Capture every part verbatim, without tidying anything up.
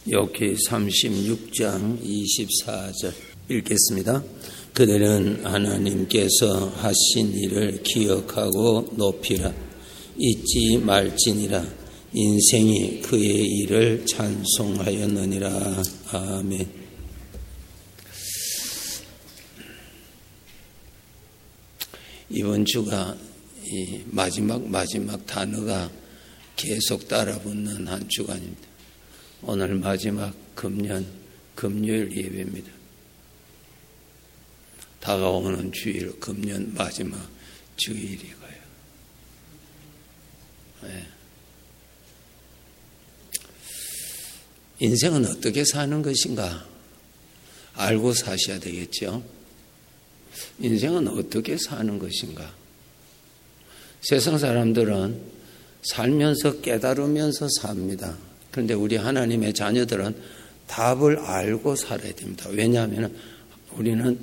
욥기 삼십육 장 이십사 절 읽겠습니다. 그들은 하나님께서 하신 일을 기억하고 높이라. 잊지 말지니라. 인생이 그의 일을 찬송하였느니라. 아멘. 이번 주가 이 마지막 마지막 단어가 계속 따라붙는 한 주간입니다. 오늘 마지막 금년 금요일 예배입니다. 다가오는 주일 금년 마지막 주일이고요. 네. 인생은 어떻게 사는 것인가 알고 사셔야 되겠죠. 인생은 어떻게 사는 것인가. 세상 사람들은 살면서 깨달으면서 삽니다. 그런데 우리 하나님의 자녀들은 답을 알고 살아야 됩니다. 왜냐하면 우리는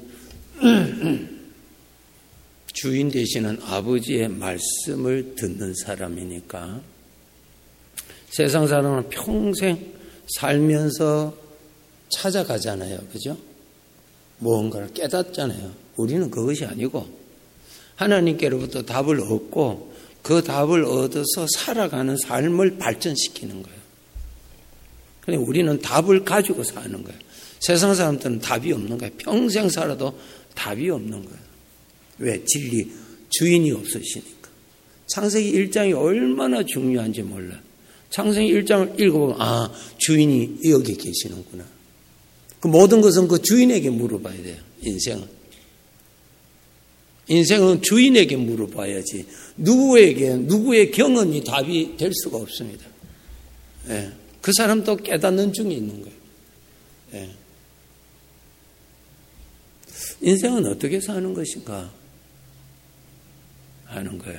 주인 되시는 아버지의 말씀을 듣는 사람이니까. 세상 사람은 평생 살면서 찾아가잖아요. 그죠? 무언가를 깨닫잖아요. 우리는 그것이 아니고 하나님께로부터 답을 얻고 그 답을 얻어서 살아가는 삶을 발전시키는 거예요. 그러니까 우리는 답을 가지고 사는 거예요. 세상 사람들은 답이 없는 거예요. 평생 살아도 답이 없는 거예요. 왜? 진리, 주인이 없으시니까. 창세기 일 장이 얼마나 중요한지 몰라요. 창세기 일 장을 읽어보면 아, 주인이 여기 계시는구나. 그 모든 것은 그 주인에게 물어봐야 돼요. 인생은. 인생은 주인에게 물어봐야지 누구에게 누구의 경험이 답이 될 수가 없습니다. 예. 그 사람도 깨닫는 중에 있는 거예요. 예. 인생은 어떻게 사는 것인가 하는 거예요.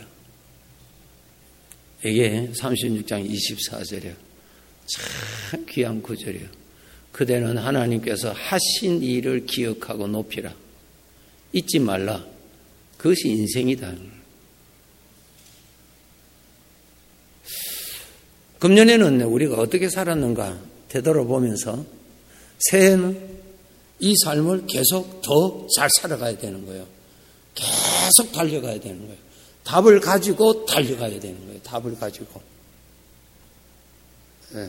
이게 삼십육 장 이십사 절이에요. 참 귀한 구절이에요. 그대는 하나님께서 하신 일을 기억하고 높이라. 잊지 말라. 그것이 인생이다. 금년에는 우리가 어떻게 살았는가 되돌아보면서 새해는 이 삶을 계속 더 잘 살아가야 되는 거예요. 계속 달려가야 되는 거예요. 답을 가지고 달려가야 되는 거예요. 답을 가지고. 네.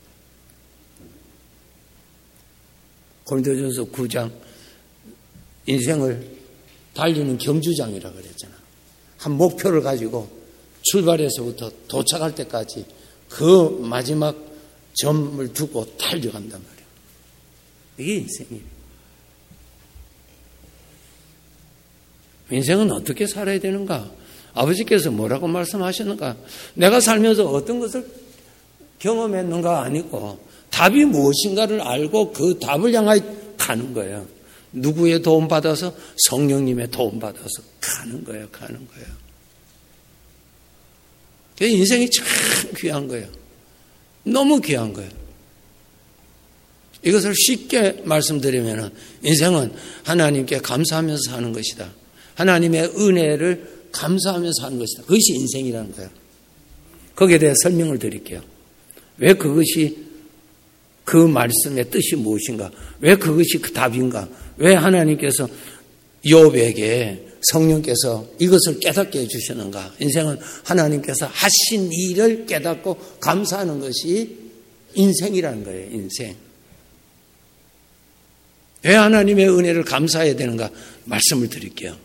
고린도전서 구 장 인생을 달리는 경주장이라고 그랬잖아. 한 목표를 가지고 출발해서부터 도착할 때까지 그 마지막 점을 두고 달려간단 말이에요. 이게 인생이에요. 인생은 어떻게 살아야 되는가? 아버지께서 뭐라고 말씀하셨는가? 내가 살면서 어떤 것을 경험했는가 아니고 답이 무엇인가를 알고 그 답을 향하여 가는 거예요. 누구의 도움 받아서? 성령님의 도움 받아서 가는 거예요. 가는 거예요. 인생이 참 귀한 거예요. 너무 귀한 거예요. 이것을 쉽게 말씀드리면 인생은 하나님께 감사하면서 사는 것이다. 하나님의 은혜를 감사하면서 사는 것이다. 그것이 인생이라는 거예요. 거기에 대해 설명을 드릴게요. 왜 그것이 그 말씀의 뜻이 무엇인가? 왜 그것이 그 답인가? 왜 하나님께서 욥에게 성령께서 이것을 깨닫게 해주시는가? 인생은 하나님께서 하신 일을 깨닫고 감사하는 것이 인생이라는 거예요. 인생. 왜 하나님의 은혜를 감사해야 되는가? 말씀을 드릴게요.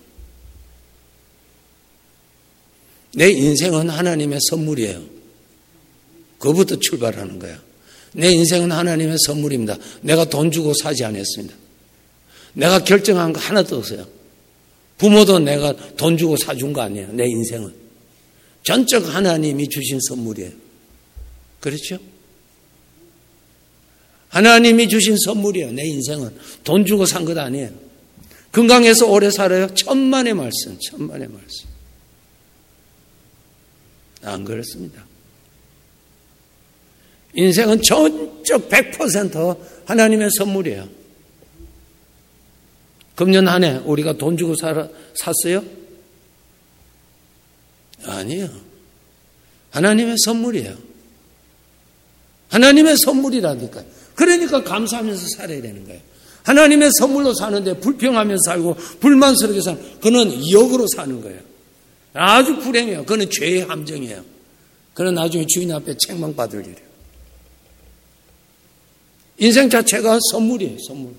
내 인생은 하나님의 선물이에요. 그것부터 출발하는 거예요. 내 인생은 하나님의 선물입니다. 내가 돈 주고 사지 않았습니다. 내가 결정한 거 하나도 없어요. 부모도 내가 돈 주고 사준 거 아니에요. 내 인생은. 전적 하나님이 주신 선물이에요. 그렇죠? 하나님이 주신 선물이에요. 내 인생은. 돈 주고 산 것 아니에요. 건강해서 오래 살아요. 천만의 말씀. 천만의 말씀. 안 그렇습니다. 인생은 전적 백 퍼센트 하나님의 선물이에요. 금년 한 해 우리가 돈 주고 살아, 샀어요? 아니에요. 하나님의 선물이에요. 하나님의 선물이라니까요. 그러니까 감사하면서 살아야 되는 거예요. 하나님의 선물로 사는데 불평하면서 살고 불만스럽게 사는, 그는 역으로 사는 거예요. 아주 불행해요. 그는 죄의 함정이에요. 그는 나중에 주인 앞에 책망받을 일이에요. 인생 자체가 선물이에요. 선물.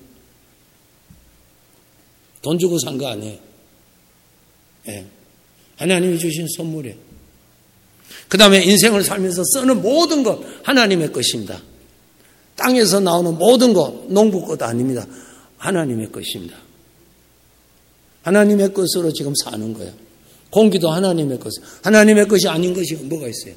돈 주고 산 거 아니에요. 예. 하나님이 주신 선물이에요. 그 다음에 인생을 살면서 쓰는 모든 것 하나님의 것입니다. 땅에서 나오는 모든 것 농부 것 아닙니다. 하나님의 것입니다. 하나님의 것으로 지금 사는 거예요. 공기도 하나님의 것. 하나님의 것이 아닌 것이 뭐가 있어요?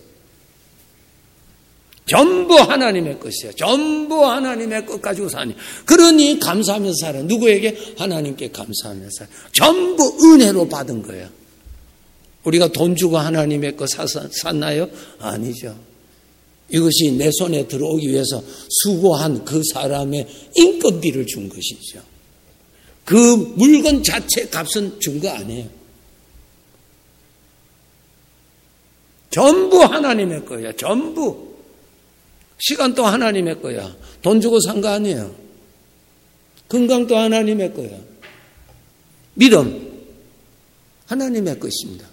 전부 하나님의 것이에요. 전부 하나님의 것 가지고 사니. 그러니 감사하면서 살아요. 누구에게? 하나님께 감사하면서 살아요. 전부 은혜로 받은 거예요. 우리가 돈 주고 하나님의 것 샀나요? 아니죠. 이것이 내 손에 들어오기 위해서 수고한 그 사람의 인건비를 준 것이죠. 그 물건 자체 값은 준 거 아니에요. 전부 하나님의 거야. 전부. 시간도 하나님의 거야. 돈 주고 산 거 아니에요. 건강도 하나님의 거야. 믿음 하나님의 것입니다.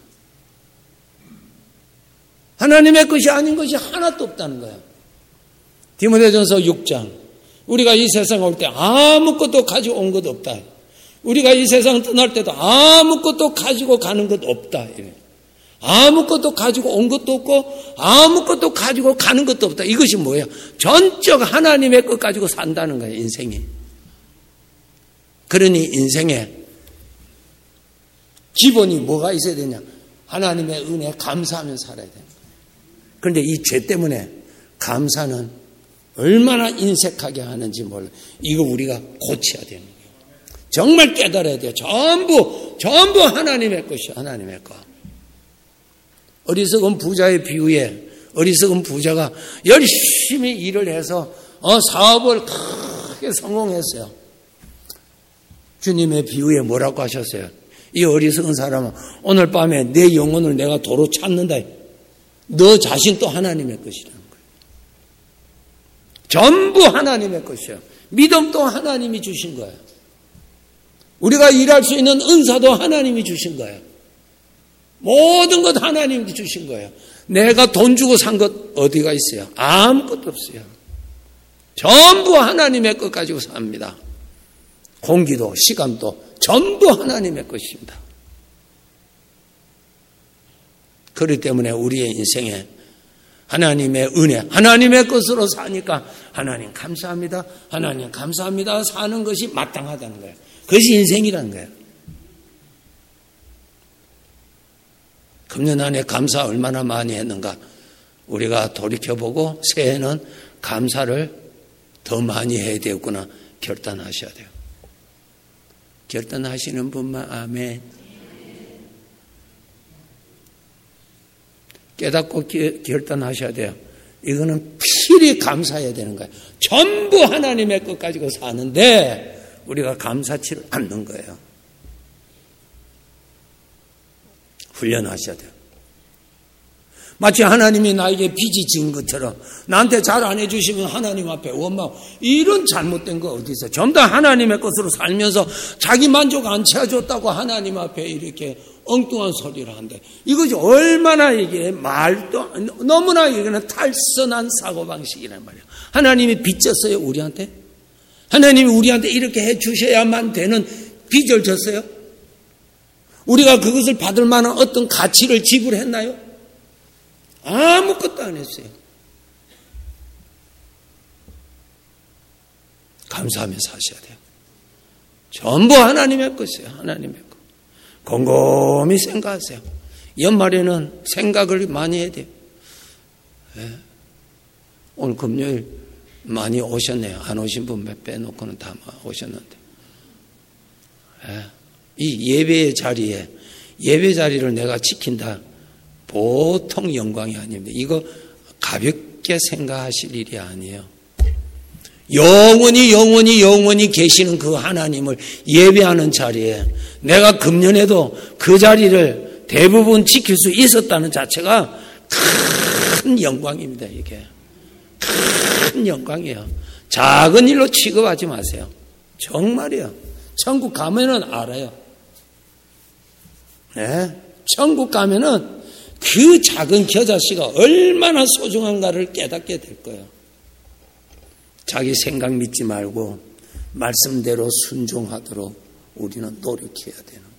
하나님의 것이 아닌 것이 하나도 없다는 거야. 디모데전서 육 장. 우리가 이 세상에 올 때 아무것도 가지고 온 것 없다. 우리가 이 세상 떠날 때도 아무것도 가지고 가는 것 없다. 아무것도 가지고 온 것도 없고 아무것도 가지고 가는 것도 없다. 이것이 뭐예요? 전적 하나님의 것 가지고 산다는 거예요. 인생이. 그러니 인생에 기본이 뭐가 있어야 되냐? 하나님의 은혜에 감사하며 살아야 돼요. 그런데 이 죄 때문에 감사는 얼마나 인색하게 하는지 몰라요. 이거 우리가 고쳐야 되는 거예요. 정말 깨달아야 돼요. 전부 전부 하나님의 것이요. 하나님의 것. 어리석은 부자의 비유에 어리석은 부자가 열심히 일을 해서 어, 사업을 크게 성공했어요. 주님의 비유에 뭐라고 하셨어요? 이 어리석은 사람은 오늘 밤에 내 영혼을 내가 도로 찾는다. 너 자신도 하나님의 것이라는 거예요. 전부 하나님의 것이에요. 믿음도 하나님이 주신 거예요. 우리가 일할 수 있는 은사도 하나님이 주신 거예요. 모든 것 하나님이 주신 거예요. 내가 돈 주고 산 것 어디가 있어요? 아무것도 없어요. 전부 하나님의 것 가지고 삽니다. 공기도 시간도 전부 하나님의 것입니다. 그렇기 때문에 우리의 인생에 하나님의 은혜, 하나님의 것으로 사니까 하나님 감사합니다. 하나님 감사합니다. 사는 것이 마땅하다는 거예요. 그것이 인생이라는 거예요. 금년 안에 감사 얼마나 많이 했는가 우리가 돌이켜보고 새해는 감사를 더 많이 해야 되겠구나 결단하셔야 돼요. 결단하시는 분만 아멘. 깨닫고 결단하셔야 돼요. 이거는 필히 감사해야 되는 거예요. 전부 하나님의 것 가지고 사는데 우리가 감사치를 않는 거예요. 훈련하셔야 돼요. 마치 하나님이 나에게 빚이 진 것처럼 나한테 잘 안 해주시면 하나님 앞에 원망. 이런 잘못된 거 어디 있어요? 전부 다 하나님의 것으로 살면서 자기 만족 안 채워줬다고 하나님 앞에 이렇게 엉뚱한 소리를 한다. 이것이 얼마나 이게 말도 너무나 이거는 탈선한 사고방식이란 말이에요. 하나님이 빚졌어요 우리한테? 하나님이 우리한테 이렇게 해주셔야만 되는 빚을 졌어요? 우리가 그것을 받을 만한 어떤 가치를 지불했나요? 아무것도 안 했어요. 감사하며 사셔야 돼요. 전부 하나님의 것이에요. 하나님의 것. 곰곰이 생각하세요. 연말에는 생각을 많이 해야 돼요. 네. 오늘 금요일 많이 오셨네요. 안 오신 분 몇 빼놓고는 다 오셨는데. 네. 이 예배의 자리에 예배 자리를 내가 지킨다. 보통 영광이 아닙니다. 이거 가볍게 생각하실 일이 아니에요. 영원히 영원히 영원히 계시는 그 하나님을 예배하는 자리에 내가 금년에도 그 자리를 대부분 지킬 수 있었다는 자체가 큰 영광입니다. 이게 큰 영광이에요. 작은 일로 취급하지 마세요. 정말이요. 천국 가면은 알아요. 네. 천국 가면은 그 작은 겨자씨가 얼마나 소중한가를 깨닫게 될 거예요. 자기 생각 믿지 말고 말씀대로 순종하도록 우리는 노력해야 되는 거예요.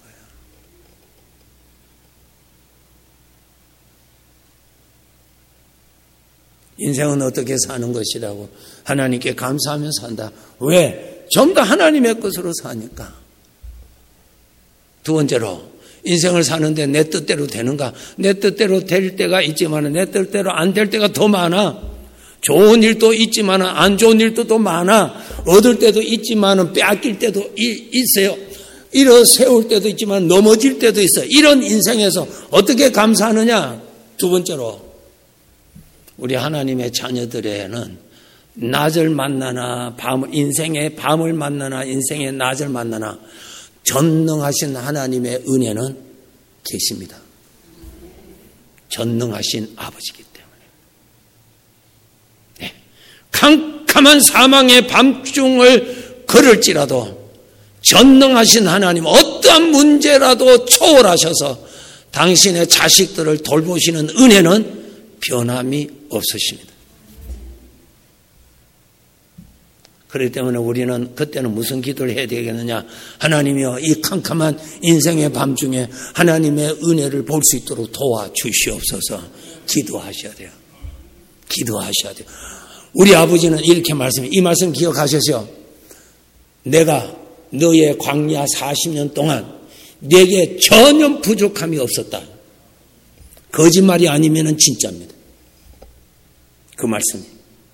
인생은 어떻게 사는 것이라고 하나님께 감사하며 산다. 왜? 전부 다 하나님의 것으로 사니까. 두 번째로 인생을 사는데 내 뜻대로 되는가? 내 뜻대로 될 때가 있지만 내 뜻대로 안 될 때가 더 많아. 좋은 일도 있지만 안 좋은 일도 더 많아. 얻을 때도 있지만 빼앗길 때도 있어요. 일어 세울 때도 있지만 넘어질 때도 있어요. 이런 인생에서 어떻게 감사하느냐? 두 번째로 우리 하나님의 자녀들에는 낮을 만나나 밤, 인생의 밤을 만나나 인생의 낮을 만나나 전능하신 하나님의 은혜는 계십니다. 전능하신 아버지이기 때문에. 네. 캄캄한 사망의 밤중을 걸을지라도 전능하신 하나님 어떠한 문제라도 초월하셔서 당신의 자식들을 돌보시는 은혜는 변함이 없으십니다. 그렇기 때문에 우리는 그때는 무슨 기도를 해야 되겠느냐? 하나님이여, 이 캄캄한 인생의 밤중에 하나님의 은혜를 볼 수 있도록 도와주시옵소서. 기도하셔야 돼요. 기도하셔야 돼요. 우리 아버지는 이렇게 말씀해요. 이 말씀 기억하셔서 내가 너의 광야 사십 년 동안 내게 전혀 부족함이 없었다. 거짓말이 아니면 진짜입니다. 그 말씀이.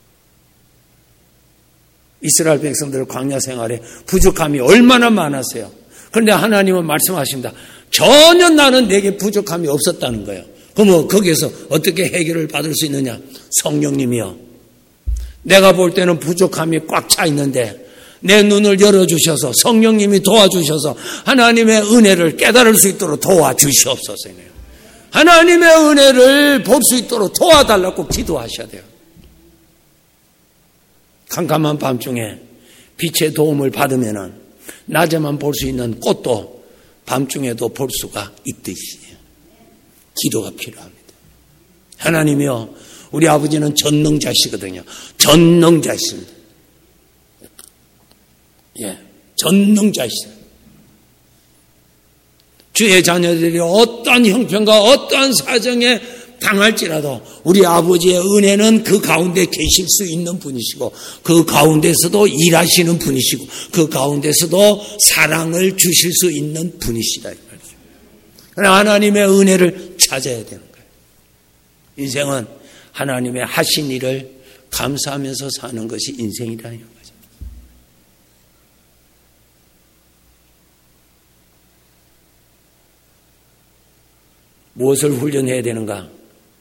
이스라엘 백성들 광야 생활에 부족함이 얼마나 많았어요. 그런데 하나님은 말씀하십니다. 전혀 나는 내게 부족함이 없었다는 거예요. 그러면 거기에서 어떻게 해결을 받을 수 있느냐? 성령님이요. 내가 볼 때는 부족함이 꽉 차 있는데 내 눈을 열어주셔서 성령님이 도와주셔서 하나님의 은혜를 깨달을 수 있도록 도와주시옵소서. 하나님의 은혜를 볼 수 있도록 도와달라고 기도하셔야 돼요. 캄캄한 밤중에 빛의 도움을 받으면 낮에만 볼 수 있는 꽃도 밤중에도 볼 수가 있듯이 기도가 필요합니다. 하나님이요, 우리 아버지는 전능자시거든요. 전능자십니다. 예, 전능자시다. 주의 자녀들이 어떠한 형편과 어떠한 사정에 당할지라도 우리 아버지의 은혜는 그 가운데 계실 수 있는 분이시고 그 가운데서도 일하시는 분이시고 그 가운데서도 사랑을 주실 수 있는 분이시다. 그러나 하나님의 은혜를 찾아야 되는 거예요. 인생은 하나님의 하신 일을 감사하면서 사는 것이 인생이라는 거죠. 무엇을 훈련해야 되는가?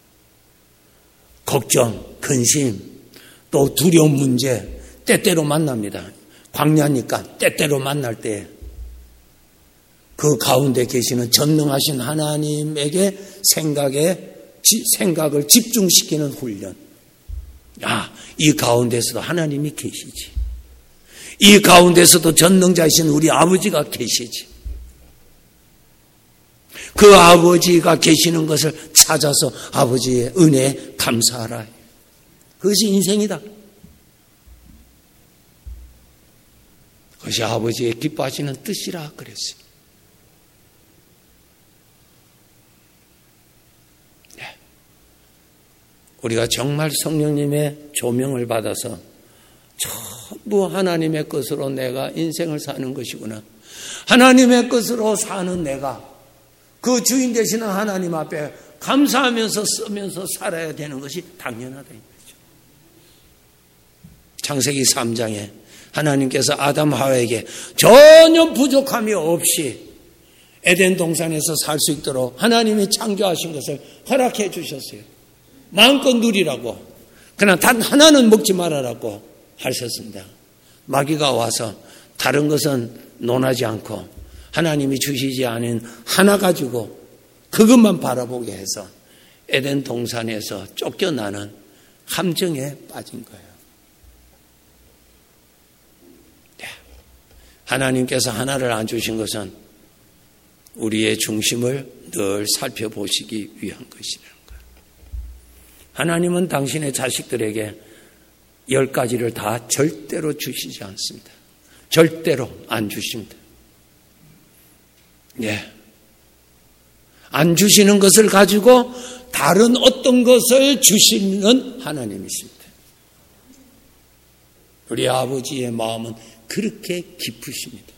걱정, 근심, 또 두려운 문제 때때로 만납니다. 광야니까 때때로 만날 때 그 가운데 계시는 전능하신 하나님에게 생각에 생각을 집중시키는 훈련. 아, 이 가운데서도 하나님이 계시지. 이 가운데서도 전능자이신 우리 아버지가 계시지. 그 아버지가 계시는 것을 찾아서 아버지의 은혜에 감사하라. 그것이 인생이다. 그것이 아버지의 기뻐하시는 뜻이라 그랬어요. 네. 우리가 정말 성령님의 조명을 받아서 전부 하나님의 것으로 내가 인생을 사는 것이구나. 하나님의 것으로 사는 내가 그 주인 되시는 하나님 앞에 감사하면서 쓰면서 살아야 되는 것이 당연하다는 거죠. 창세기 삼 장에 하나님께서 아담 하와에게 전혀 부족함이 없이 에덴 동산에서 살 수 있도록 하나님이 창조하신 것을 허락해 주셨어요. 마음껏 누리라고. 그러나 단 하나는 먹지 말아라고 하셨습니다. 마귀가 와서 다른 것은 논하지 않고 하나님이 주시지 않은 하나 가지고 그것만 바라보게 해서 에덴 동산에서 쫓겨나는 함정에 빠진 거예요. 하나님께서 하나를 안 주신 것은 우리의 중심을 늘 살펴보시기 위한 것이라는 거예요. 하나님은 당신의 자식들에게 열 가지를 다 절대로 주시지 않습니다. 절대로 안 주십니다. 예. 안 주시는 것을 가지고 다른 어떤 것을 주시는 하나님이십니다. 우리 아버지의 마음은 그렇게 깊으십니다.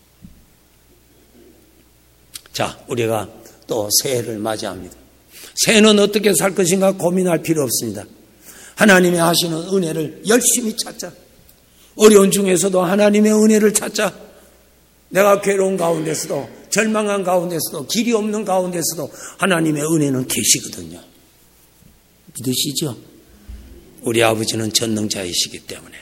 자, 우리가 또 새해를 맞이합니다. 새해는 어떻게 살 것인가 고민할 필요 없습니다. 하나님이 하시는 은혜를 열심히 찾자. 어려운 중에서도 하나님의 은혜를 찾자. 내가 괴로운 가운데서도, 절망한 가운데서도, 길이 없는 가운데서도 하나님의 은혜는 계시거든요. 믿으시죠? 우리 아버지는 전능자이시기 때문에.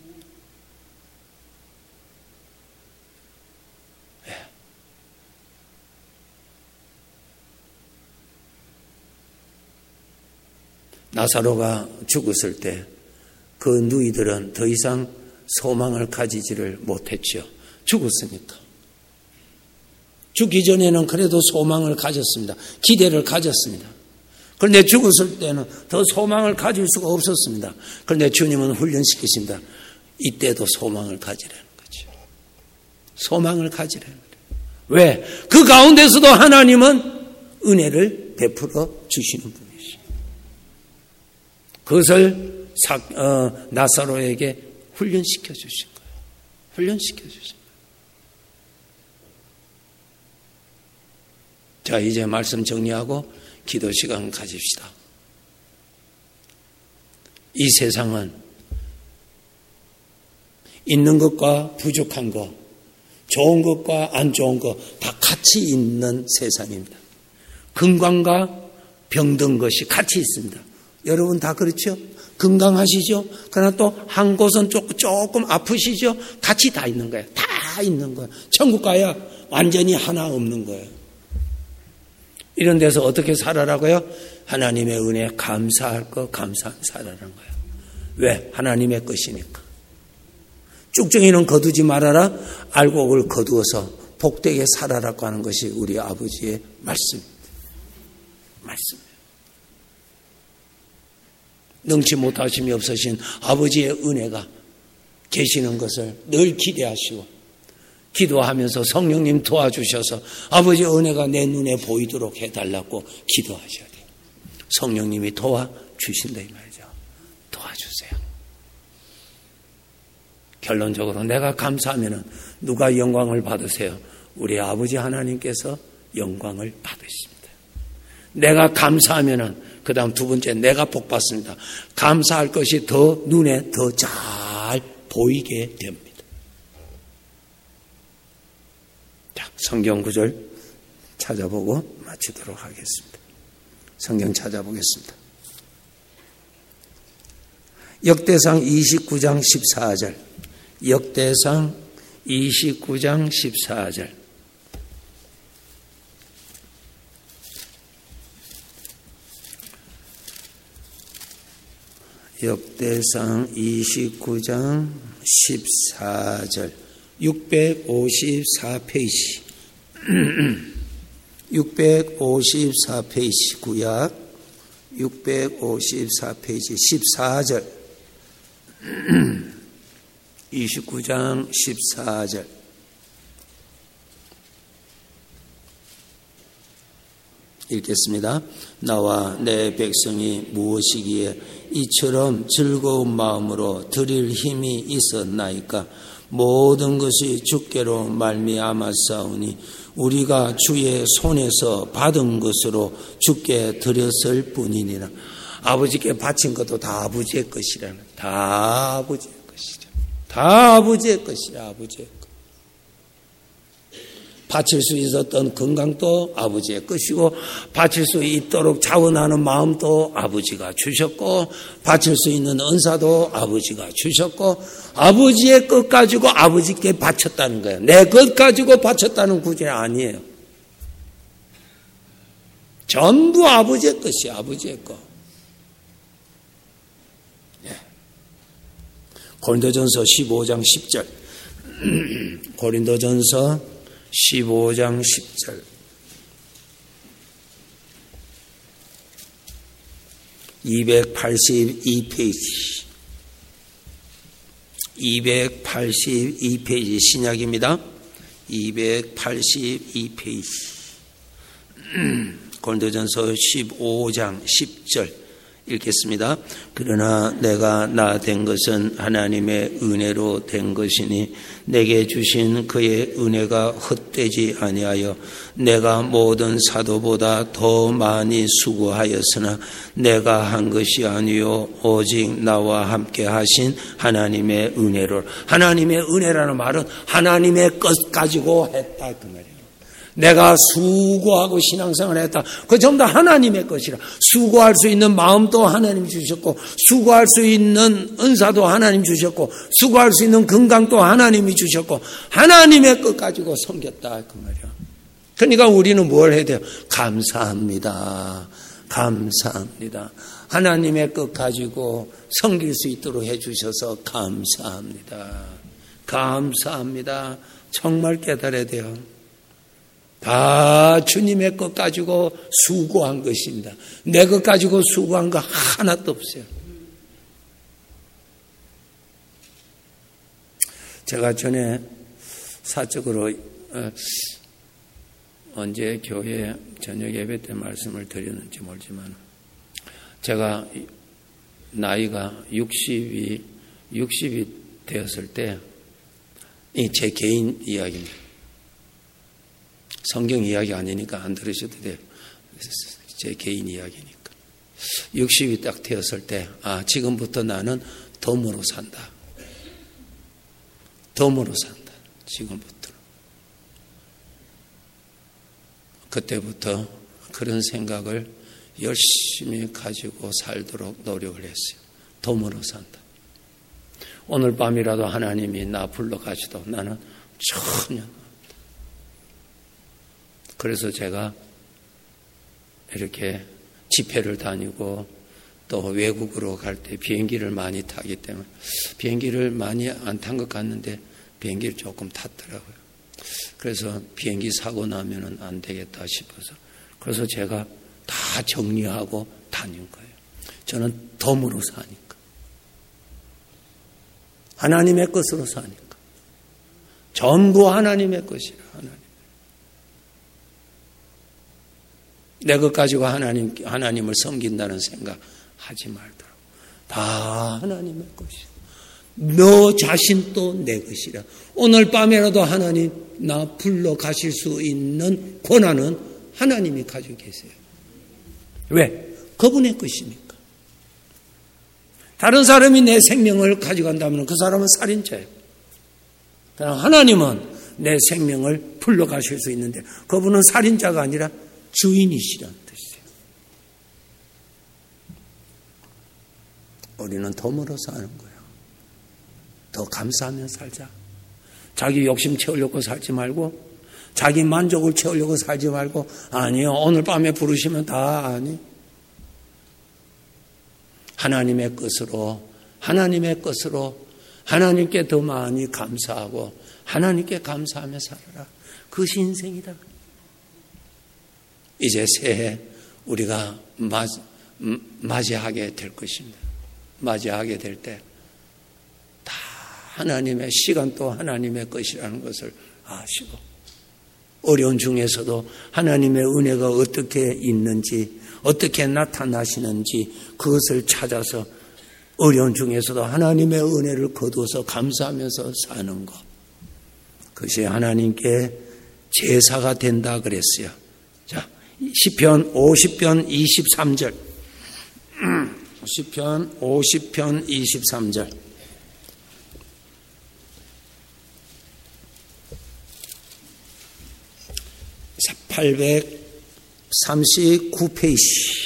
나사로가 죽었을 때 그 누이들은 더 이상 소망을 가지지를 못했죠. 죽었으니까. 죽기 전에는 그래도 소망을 가졌습니다. 기대를 가졌습니다. 그런데 죽었을 때는 더 소망을 가질 수가 없었습니다. 그런데 주님은 훈련시키십니다. 이때도 소망을 가지라는 거죠. 소망을 가지라는 거예요. 왜? 그 가운데서도 하나님은 은혜를 베풀어 주시는 분이에요. 그것을 사, 어, 나사로에게 훈련시켜 주신 거예요. 훈련시켜 주신 거예요. 자, 이제 말씀 정리하고 기도 시간 가집시다. 이 세상은 있는 것과 부족한 것, 좋은 것과 안 좋은 것 다 같이 있는 세상입니다. 건강과 병든 것이 같이 있습니다. 여러분 다 그렇죠? 건강하시죠? 그러나 또 한 곳은 조금, 조금 아프시죠? 같이 다 있는 거예요. 다 있는 거예요. 천국 가야 완전히 하나 없는 거예요. 이런 데서 어떻게 살아라고요? 하나님의 은혜에 감사할 거 감사한 살아라는 거예요. 왜? 하나님의 것이니까. 쭉정이는 거두지 말아라. 알곡을 거두어서 복되게 살아라고 하는 것이 우리 아버지의 말씀입니다. 말씀. 능치 못하심이 없으신 아버지의 은혜가 계시는 것을 늘 기대하시고 기도하면서 성령님 도와주셔서 아버지의 은혜가 내 눈에 보이도록 해달라고 기도하셔야 돼요. 성령님이 도와주신다 이 말이죠. 도와주세요. 결론적으로 내가 감사하면 누가 영광을 받으세요? 우리 아버지 하나님께서 영광을 받으십니다. 내가 감사하면 그 다음 두 번째 내가 복 받습니다. 감사할 것이 더 눈에 더 잘 보이게 됩니다. 자, 성경 구절 찾아보고 마치도록 하겠습니다. 성경 찾아보겠습니다. 역대상 이십구 장 십사 절. 역대상 이십구 장 십사 절. 역대상 이십구 장 십사 절. 육백오십사 페이지. 육백오십사 페이지 구약 육백오십사 페이지 십사 절. 이십구 장 십사 절. 읽겠습니다. 나와 내 백성이 무엇이기에 이처럼 즐거운 마음으로 드릴 힘이 있었나이까? 모든 것이 주께로 말미암았사오니 우리가 주의 손에서 받은 것으로 주께 드렸을 뿐이니라. 아버지께 바친 것도 다 아버지의 것이라는, 다 아버지의 것이라. 다 아버지의 것이라. 아버지의 것. 바칠 수 있었던 건강도 아버지의 것이고 바칠 수 있도록 자원하는 마음도 아버지가 주셨고 바칠 수 있는 은사도 아버지가 주셨고 아버지의 것 가지고 아버지께 바쳤다는 거예요. 내 것 가지고 바쳤다는 구절이 아니에요. 전부 아버지의 것이에요. 아버지의 것. 예. 고린도전서 십오 장 십 절. 고린도전서 십오 장 십 절. 이백팔십이 페이지. 이백팔십이 페이지 신약입니다. 이백팔십이 페이지. 고린도전서 십오 장 십 절 읽겠습니다. 그러나 내가 나 된 것은 하나님의 은혜로 된 것이니 내게 주신 그의 은혜가 헛되지 아니하여 내가 모든 사도보다 더 많이 수고하였으나 내가 한 것이 아니요 오직 나와 함께 하신 하나님의 은혜로. 하나님의 은혜라는 말은 하나님의 것 가지고 했다 그 말이에요. 내가 수고하고 신앙생활을 했다. 그 전부 다 하나님의 것이라. 수고할 수 있는 마음도 하나님 주셨고, 수고할 수 있는 은사도 하나님 주셨고, 수고할 수 있는 건강도 하나님이 주셨고, 하나님의 것 가지고 섬겼다 그 말이야. 그러니까 우리는 뭘 해야 돼요? 감사합니다. 감사합니다. 하나님의 것 가지고 섬길 수 있도록 해주셔서 감사합니다. 감사합니다. 정말 깨달아야 돼요. 다 주님의 것 가지고 수고한 것입니다. 내 것 가지고 수고한 거 하나도 없어요. 제가 전에 사적으로 언제 교회 저녁 예배 때 말씀을 드렸는지 모르지만 제가 나이가 육십이, 육십이 되었을 때 이 제 개인 이야기입니다. 성경 이야기 아니니까 안 들으셔도 돼요. 제 개인 이야기니까. 육십이 딱 되었을 때, 아, 지금부터 나는 덤으로 산다. 덤으로 산다. 지금부터. 그때부터 그런 생각을 열심히 가지고 살도록 노력을 했어요. 덤으로 산다. 오늘 밤이라도 하나님이 나 불러가시도 나는 전혀 그래서 제가 이렇게 집회를 다니고 또 외국으로 갈 때 비행기를 많이 타기 때문에 비행기를 많이 안 탄 것 같는데 비행기를 조금 탔더라고요. 그래서 비행기 사고 나면은 안 되겠다 싶어서 그래서 제가 다 정리하고 다닌 거예요. 저는 덤으로 사니까. 하나님의 것으로 사니까. 전부 하나님의 것이라. 하나님. 내 것 가지고 하나님, 하나님을 섬긴다는 생각 하지 말도록. 다 하나님의 것이야. 너 자신도 내 것이라. 오늘 밤에라도 하나님 나 불러 가실 수 있는 권한은 하나님이 가지고 계세요. 왜? 그분의 것이니까. 다른 사람이 내 생명을 가져간다면 그 사람은 살인자예요. 그러나 하나님은 내 생명을 불러 가실 수 있는데 그분은 살인자가 아니라 주인이시라는 뜻이에요. 우리는 덤으로 사는 거예요. 더 감사하며 살자. 자기 욕심 채우려고 살지 말고 자기 만족을 채우려고 살지 말고 아니요. 오늘 밤에 부르시면 다 아니. 하나님의 것으로 하나님의 것으로 하나님께 더 많이 감사하고 하나님께 감사하며 살아라. 그것이 인생이다. 이제 새해 우리가 맞이, 맞이하게 될 것입니다. 맞이하게 될 때 다 하나님의 시간도 하나님의 것이라는 것을 아시고 어려운 중에서도 하나님의 은혜가 어떻게 있는지 어떻게 나타나시는지 그것을 찾아서 어려운 중에서도 하나님의 은혜를 거두어서 감사하면서 사는 것. 그것이 하나님께 제사가 된다 그랬어요. 자, 시편 오십 편 이십삼 절. 시편 오십 편 이십삼 절. 팔백삼십구 페이지.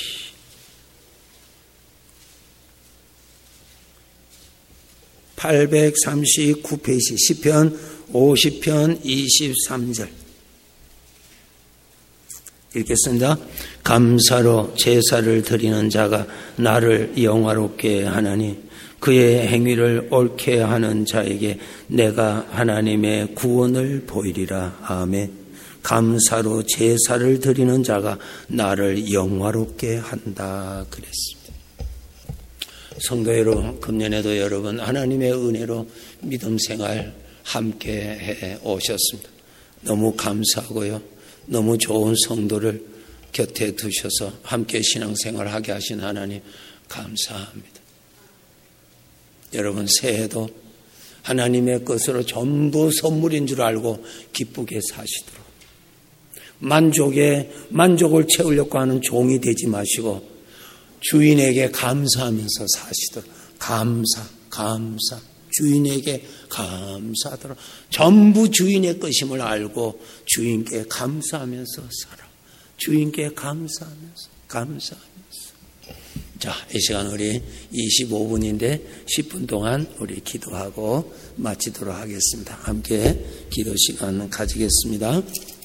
팔백삼십구 페이지. 시편 오십 편 이십삼 절. 읽겠습니다. 감사로 제사를 드리는 자가 나를 영화롭게 하나니 그의 행위를 옳게 하는 자에게 내가 하나님의 구원을 보이리라. 아멘. 감사로 제사를 드리는 자가 나를 영화롭게 한다 그랬습니다. 성도 여러분, 금년에도 여러분 하나님의 은혜로 믿음 생활 함께 해 오셨습니다. 너무 감사하고요. 너무 좋은 성도를 곁에 두셔서 함께 신앙생활 하게 하신 하나님 감사합니다. 여러분 새해도 하나님의 것으로 전부 선물인 줄 알고 기쁘게 사시도록 만족에 만족을 채우려고 하는 종이 되지 마시고 주인에게 감사하면서 사시도록 감사 감사 주인에게 감사하도록 전부 주인의 것임을 알고 주인께 감사하면서 살아. 주인께 감사하면서 감사하면서. 자, 이 시간 우리 이십오 분인데 십 분 동안 우리 기도하고 마치도록 하겠습니다. 함께 기도 시간 가지겠습니다.